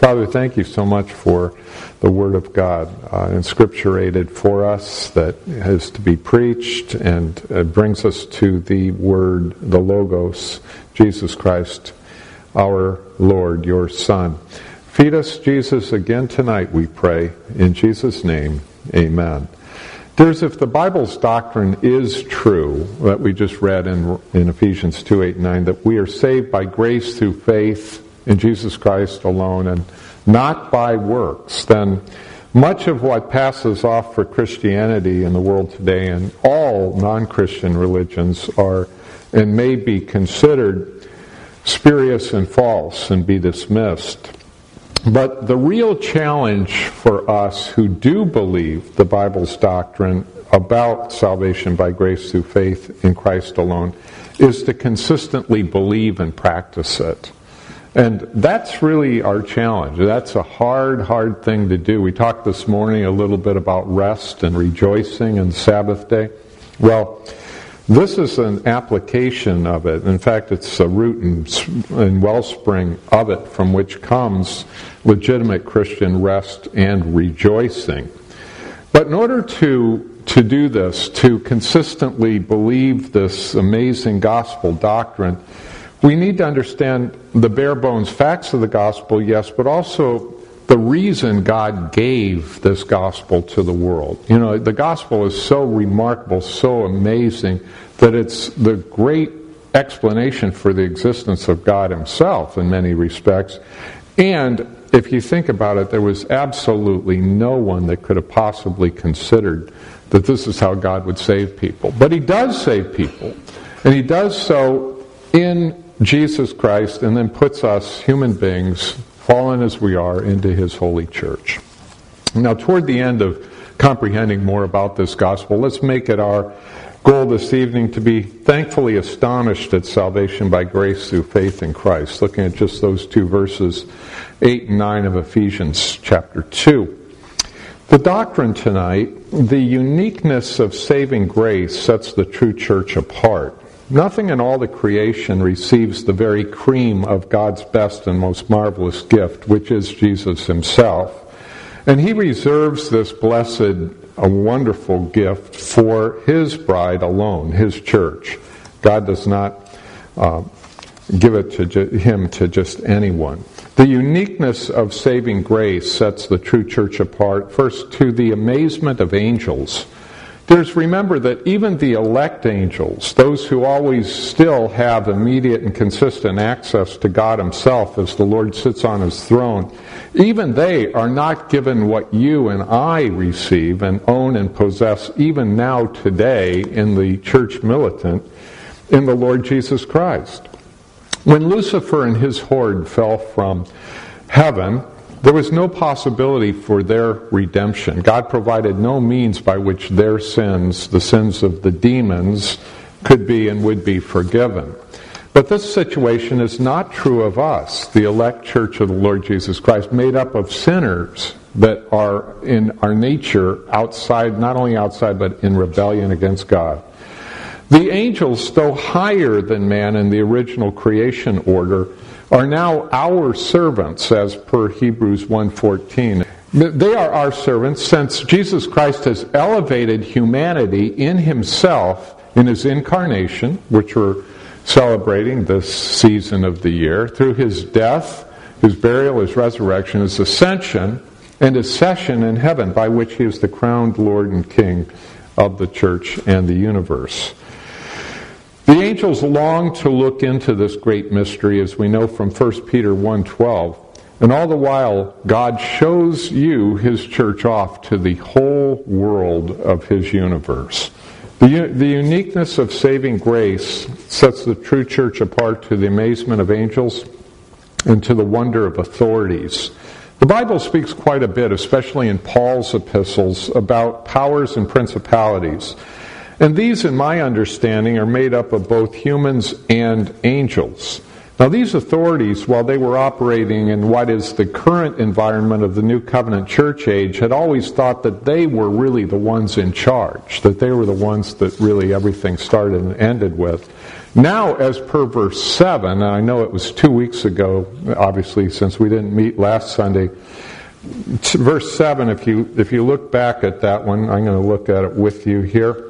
Father, thank you so much for the Word of God, inscripturated for us, that is to be preached, and brings us to the Word, the Logos, Jesus Christ, our Lord, your Son. Feed us, Jesus, again tonight, we pray. In Jesus' name, amen. Dears, if the Bible's doctrine is true, that we just read in Ephesians 2, 8, and 9, that we are saved by grace through faith in Jesus Christ alone and not by works, then much of what passes off for Christianity in the world today and all non-Christian religions are and may be considered spurious and false and be dismissed. But the real challenge for us who do believe the Bible's doctrine about salvation by grace through faith in Christ alone is to consistently believe and practice it. And that's really our challenge. That's a hard thing to do. We talked this morning a little bit about rest and rejoicing and Sabbath day. Well, this is an application of it. In fact, it's a root and wellspring of it from which comes legitimate Christian rest and rejoicing. But in order to do this, to consistently believe this amazing gospel doctrine, we need to understand the bare bones facts of the gospel, yes, but also the reason God gave this gospel to the world. You know, the gospel is so remarkable, so amazing, that it's the great explanation for the existence of God himself in many respects. And if you think about it, there was absolutely no one that could have possibly considered that this is how God would save people. But he does save people, and he does so in Jesus Christ, and then puts us, human beings, fallen as we are, into his holy church. Now, toward the end of comprehending more about this gospel, let's make it our goal this evening to be thankfully astonished at salvation by grace through faith in Christ, looking at just those two verses, 8 and 9 of Ephesians chapter 2. The doctrine tonight, the uniqueness of saving grace, sets the true church apart. Nothing in all the creation receives the very cream of God's best and most marvelous gift, which is Jesus himself. And he reserves this blessed, a wonderful gift for his bride alone, his church. God does not give it to him to just anyone. The uniqueness of saving grace sets the true church apart, first to the amazement of angels. Remember that even the elect angels, those who always still have immediate and consistent access to God himself as the Lord sits on his throne, even they are not given what you and I receive and own and possess even now today in the church militant in the Lord Jesus Christ. When Lucifer and his horde fell from heaven, there was no possibility for their redemption. God provided no means by which their sins, the sins of the demons, could be and would be forgiven. But this situation is not true of us, the elect church of the Lord Jesus Christ, made up of sinners that are in our nature outside, not only outside, but in rebellion against God. The angels, though higher than man in the original creation order, are now our servants, as per Hebrews 1:14. They are our servants since Jesus Christ has elevated humanity in himself in his incarnation, which we're celebrating this season of the year, through his death, his burial, his resurrection, his ascension, and his session in heaven, by which he is the crowned Lord and King of the church and the universe. The angels long to look into this great mystery, as we know from 1 Peter 1:12. And all the while, God shows you, his church, off to the whole world of his universe. The uniqueness of saving grace sets the true church apart to the amazement of angels and to the wonder of authorities. The Bible speaks quite a bit, especially in Paul's epistles, about powers and principalities. And these, in my understanding, are made up of both humans and angels. Now these authorities, while they were operating in what is the current environment of the New Covenant church age, had always thought that they were really the ones in charge, that they were the ones that really everything started and ended with. Now, as per verse 7, and I know it was 2 weeks ago, obviously, since we didn't meet last Sunday, verse 7, if you look back at that one, I'm going to look at it with you here.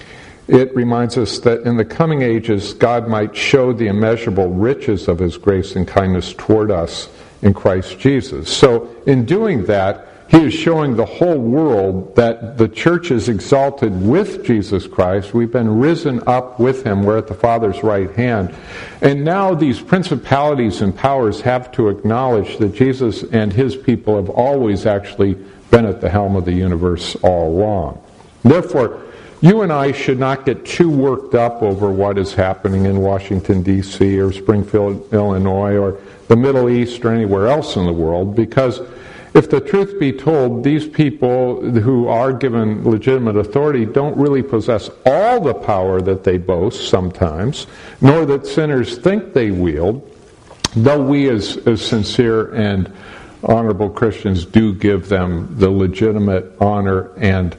It reminds us that in the coming ages, God might show the immeasurable riches of His grace and kindness toward us in Christ Jesus. So in doing that, He is showing the whole world that the church is exalted with Jesus Christ. We've been risen up with Him. We're at the Father's right hand. And now these principalities and powers have to acknowledge that Jesus and His people have always actually been at the helm of the universe all along. Therefore, you and I should not get too worked up over what is happening in Washington, D.C. or Springfield, Illinois, or the Middle East or anywhere else in the world, because if the truth be told, these people who are given legitimate authority don't really possess all the power that they boast sometimes, nor that sinners think they wield, though we as sincere and honorable Christians do give them the legitimate honor and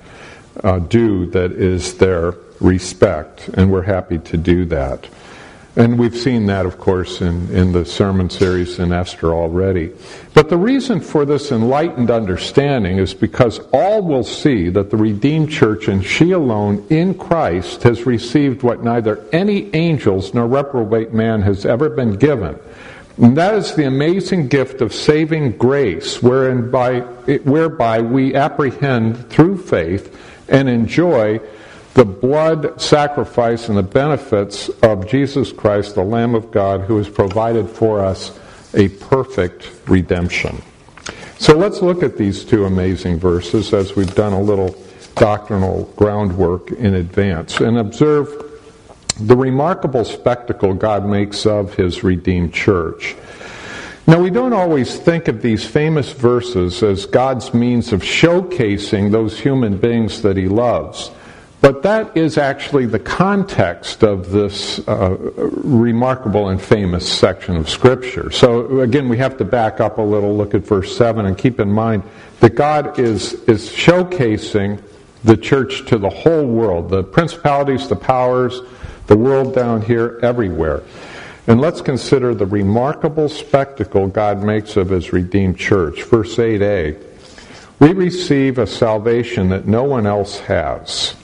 due that is their respect, and we're happy to do that. And we've seen that, of course, in the sermon series in Esther already. But the reason for this enlightened understanding is because all will see that the redeemed church, and she alone in Christ, has received what neither any angels nor reprobate man has ever been given. And that is the amazing gift of saving grace, whereby we apprehend through faith and enjoy the blood sacrifice and the benefits of Jesus Christ, the Lamb of God, who has provided for us a perfect redemption. So let's look at these two amazing verses as we've done a little doctrinal groundwork in advance and observe the remarkable spectacle God makes of His redeemed church. Now, we don't always think of these famous verses as God's means of showcasing those human beings that He loves. But that is actually the context of this remarkable and famous section of Scripture. So again, we have to back up a little, look at verse 7, and keep in mind that God is showcasing the church to the whole world, the principalities, the powers, the world down here, everywhere. And let's consider the remarkable spectacle God makes of His redeemed church. Verse 8a, we receive a salvation that no one else has.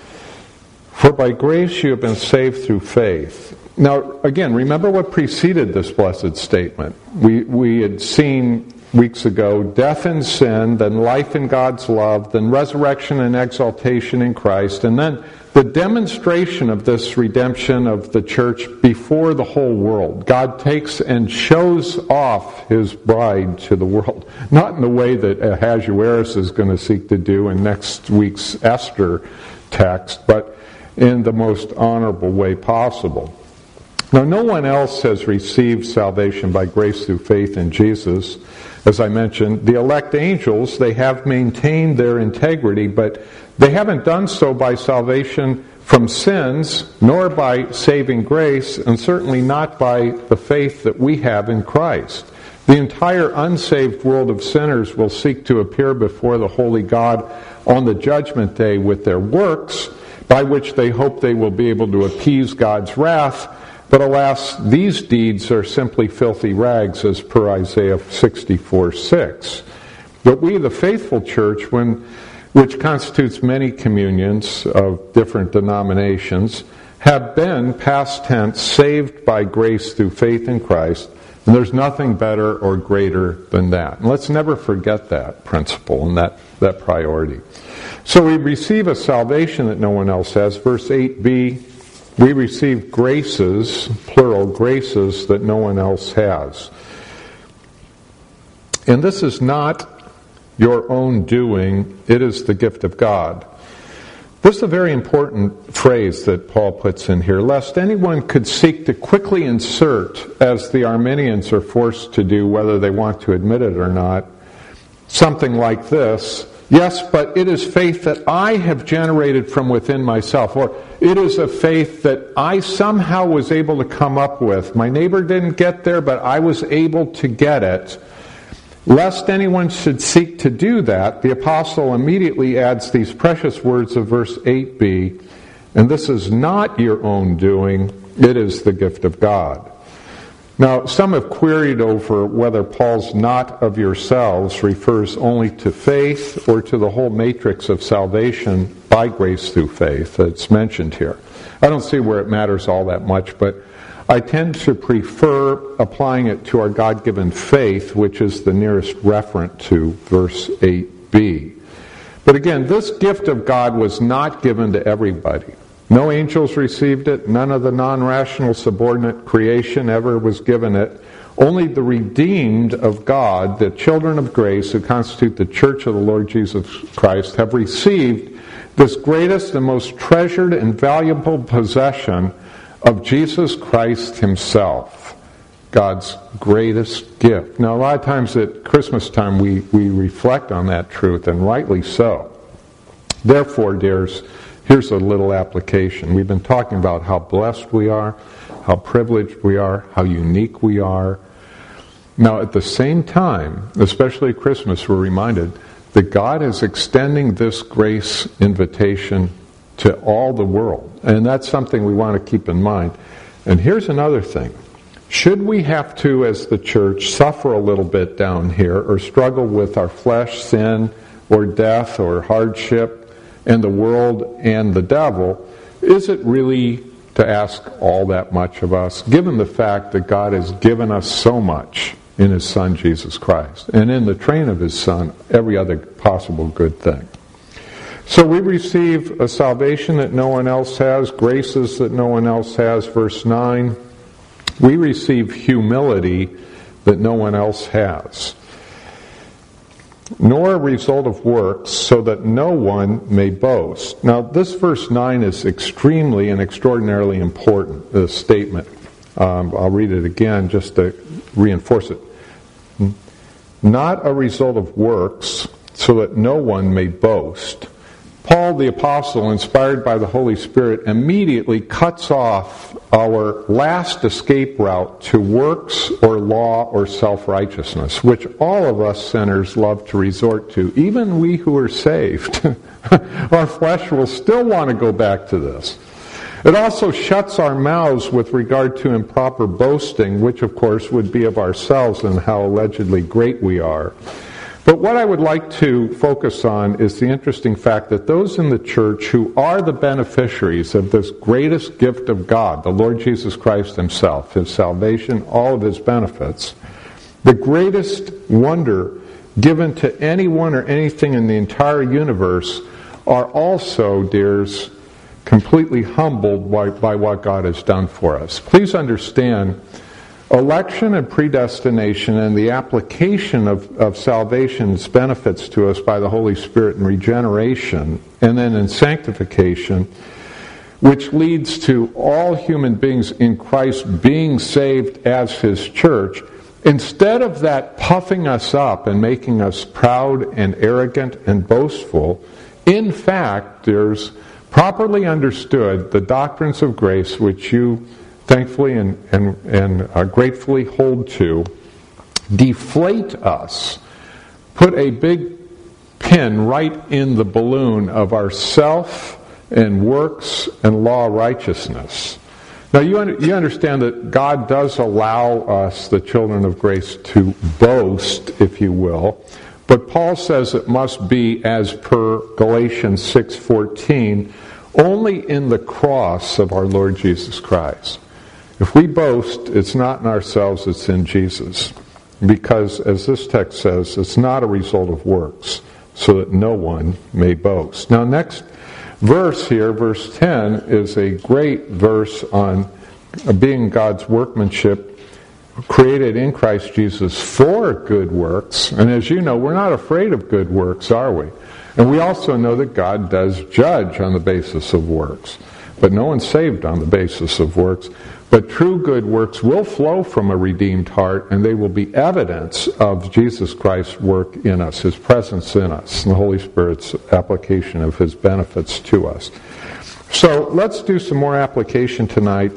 For by grace you have been saved through faith. Now, again, remember what preceded this blessed statement. We had seen weeks ago death in sin, then life in God's love, then resurrection and exaltation in Christ, and then the demonstration of this redemption of the church before the whole world. God takes and shows off His bride to the world. Not in the way that Ahasuerus is going to seek to do in next week's Esther text, but in the most honorable way possible. Now, no one else has received salvation by grace through faith in Jesus. As I mentioned, the elect angels, they have maintained their integrity, but they haven't done so by salvation from sins, nor by saving grace, and certainly not by the faith that we have in Christ. The entire unsaved world of sinners will seek to appear before the holy God on the judgment day with their works, by which they hope they will be able to appease God's wrath. But alas, these deeds are simply filthy rags, as per Isaiah 64:6. But we, the faithful church, which constitutes many communions of different denominations, have been, past tense, saved by grace through faith in Christ, and there's nothing better or greater than that. And let's never forget that principle and that priority. So we receive a salvation that no one else has. Verse 8b, we receive graces, plural, graces that no one else has. And this is not your own doing, it is the gift of God. This is a very important phrase that Paul puts in here, lest anyone could seek to quickly insert, as the Arminians are forced to do, whether they want to admit it or not, something like this: Yes, but it is faith that I have generated from within myself, or it is a faith that I somehow was able to come up with. My neighbor didn't get there, but I was able to get it. Lest anyone should seek to do that, the apostle immediately adds these precious words of verse 8b, and this is not your own doing, it is the gift of God. Now, some have queried over whether Paul's "not of yourselves" refers only to faith or to the whole matrix of salvation by grace through faith that's mentioned here. I don't see where it matters all that much, but I tend to prefer applying it to our God-given faith, which is the nearest referent to verse 8b. But again, this gift of God was not given to everybody. No angels received it. None of the non-rational subordinate creation ever was given it. Only the redeemed of God, the children of grace who constitute the church of the Lord Jesus Christ, have received this greatest and most treasured and valuable possession of Jesus Christ himself, God's greatest gift. Now, a lot of times at Christmas time we reflect on that truth, and rightly so. Therefore, dears, here's a little application. We've been talking about how blessed we are, how privileged we are, how unique we are. Now, at the same time, especially at Christmas, we're reminded that God is extending this grace invitation to all the world. And that's something we want to keep in mind. And here's another thing. Should we have to, as the church, suffer a little bit down here, or struggle with our flesh, sin, or death, or hardship, and the world and the devil, is it really to ask all that much of us, given the fact that God has given us so much in his Son, Jesus Christ, and in the train of his Son, every other possible good thing? So we receive a salvation that no one else has, graces that no one else has, verse 9. We receive humility that no one else has, nor a result of works, so that no one may boast. Now, this verse 9 is extremely and extraordinarily important, this statement. I'll read it again just to reinforce it. Not a result of works, so that no one may boast. Paul the Apostle, inspired by the Holy Spirit, immediately cuts off our last escape route to works or law or self-righteousness, which all of us sinners love to resort to. Even we who are saved, our flesh will still want to go back to this. It also shuts our mouths with regard to improper boasting, which of course would be of ourselves and how allegedly great we are. But what I would like to focus on is the interesting fact that those in the church who are the beneficiaries of this greatest gift of God, the Lord Jesus Christ himself, his salvation, all of his benefits, the greatest wonder given to anyone or anything in the entire universe, are also, dears, completely humbled by what God has done for us. Please understand, election and predestination and the application of salvation's benefits to us by the Holy Spirit in regeneration and then in sanctification, which leads to all human beings in Christ being saved as his church, instead of that puffing us up and making us proud and arrogant and boastful, in fact, there's properly understood the doctrines of grace which you thankfully and gratefully hold to, deflate us, put a big pin right in the balloon of our self and works and law righteousness. Now you understand that God does allow us, the children of grace, to boast, if you will, but Paul says it must be, as per Galatians 6:14, only in the cross of our Lord Jesus Christ. If we boast, it's not in ourselves, it's in Jesus. Because, as this text says, it's not a result of works, so that no one may boast. Now, next verse here, verse 10, is a great verse on being God's workmanship, created in Christ Jesus for good works. And as you know, we're not afraid of good works, are we? And we also know that God does judge on the basis of works. But no one's saved on the basis of works. But true good works will flow from a redeemed heart, and they will be evidence of Jesus Christ's work in us, His presence in us, and the Holy Spirit's application of His benefits to us. So let's do some more application tonight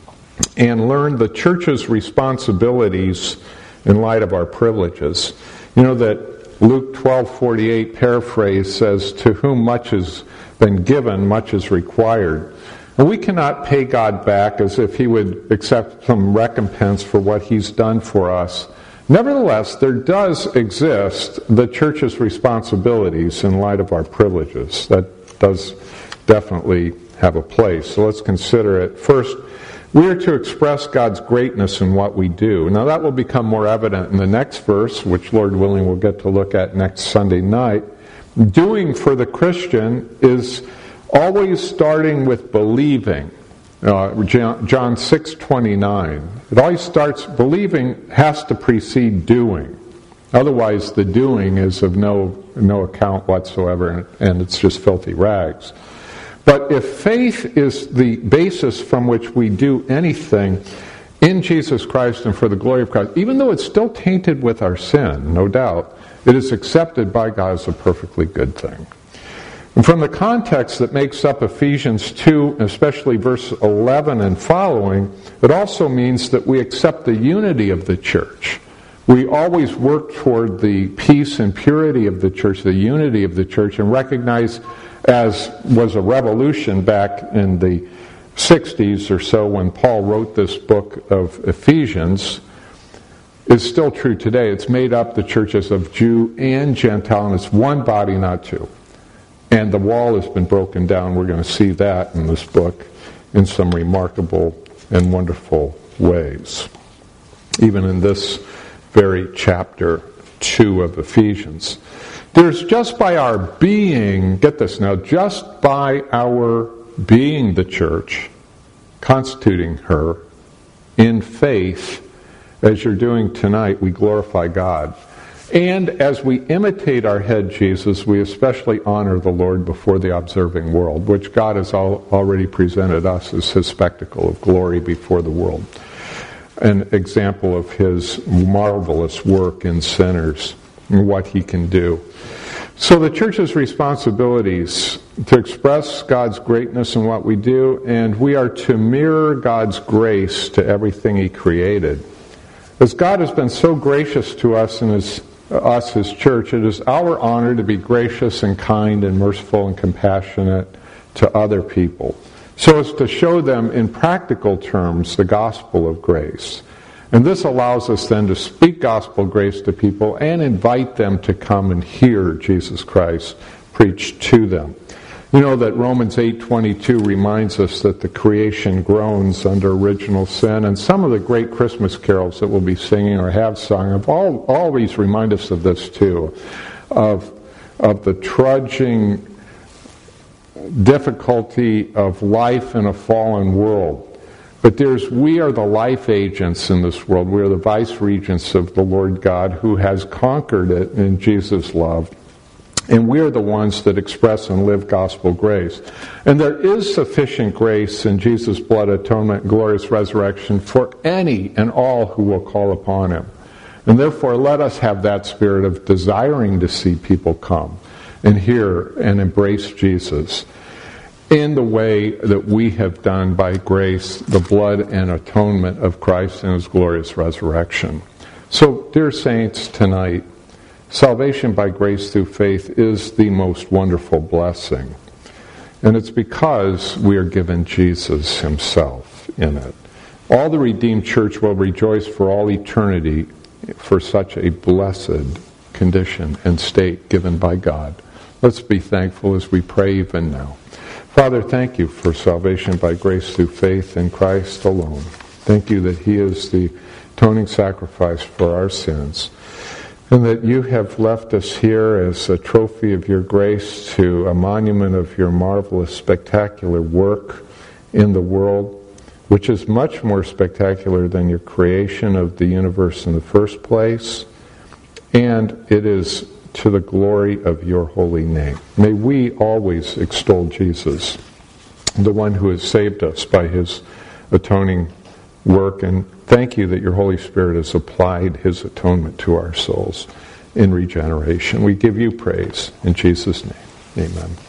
and learn the church's responsibilities in light of our privileges. You know that Luke 12:48 paraphrase says, "To whom much has been given, much is required." And we cannot pay God back as if He would accept some recompense for what He's done for us. Nevertheless, there does exist the church's responsibilities in light of our privileges. That does definitely have a place. So let's consider it. First, we are to express God's greatness in what we do. Now that will become more evident in the next verse, which Lord willing we'll get to look at next Sunday night. Doing for the Christian is always starting with believing. John 6:29. It always starts, believing has to precede doing. Otherwise the doing is of no account whatsoever, and it's just filthy rags. But if faith is the basis from which we do anything in Jesus Christ and for the glory of Christ, even though it's still tainted with our sin, no doubt, it is accepted by God as a perfectly good thing. And from the context that makes up Ephesians 2, especially verse 11 and following, it also means that we accept the unity of the church. We always work toward the peace and purity of the church, the unity of the church, and recognize, as was a revolution back in the 60s or so when Paul wrote this book of Ephesians, is still true today. It's made up, the churches, of Jew and Gentile, and it's one body, not two. And the wall has been broken down. We're going to see that in this book in some remarkable and wonderful ways. Even in this very chapter 2 of Ephesians. There's just by our being, get this now, just by our being the church, constituting her in faith, as you're doing tonight, we glorify God. And as we imitate our head Jesus, we especially honor the Lord before the observing world, which God has already presented us as His spectacle of glory before the world. An example of His marvelous work in sinners and what He can do. So the church's responsibilities to express God's greatness in what we do, and we are to mirror God's grace to everything He created. As God has been so gracious to us and His church, it is our honor to be gracious and kind and merciful and compassionate to other people, so as to show them in practical terms the gospel of grace. And this allows us then to speak gospel grace to people and invite them to come and hear Jesus Christ preached to them. You know that Romans 8:22 reminds us that the creation groans under original sin, and some of the great Christmas carols that we'll be singing or have sung have always remind us of this too, of the trudging difficulty of life in a fallen world. But we are the life agents in this world. We are the vice regents of the Lord God who has conquered it in Jesus' love. And we are the ones that express and live gospel grace. And there is sufficient grace in Jesus' blood atonement and glorious resurrection for any and all who will call upon Him. And therefore, let us have that spirit of desiring to see people come and hear and embrace Jesus in the way that we have done by grace, the blood and atonement of Christ and His glorious resurrection. So, dear saints, tonight, salvation by grace through faith is the most wonderful blessing. And it's because we are given Jesus Himself in it. All the redeemed church will rejoice for all eternity for such a blessed condition and state given by God. Let's be thankful as we pray even now. Father, thank You for salvation by grace through faith in Christ alone. Thank You that He is the atoning sacrifice for our sins, and that You have left us here as a trophy of Your grace, to a monument of Your marvelous, spectacular work in the world, which is much more spectacular than Your creation of the universe in the first place, and it is to the glory of Your holy name. May we always extol Jesus, the one who has saved us by His atoning work, and thank you that your Holy Spirit has applied his atonement to our souls in regeneration. We give you praise in Jesus' name. Amen.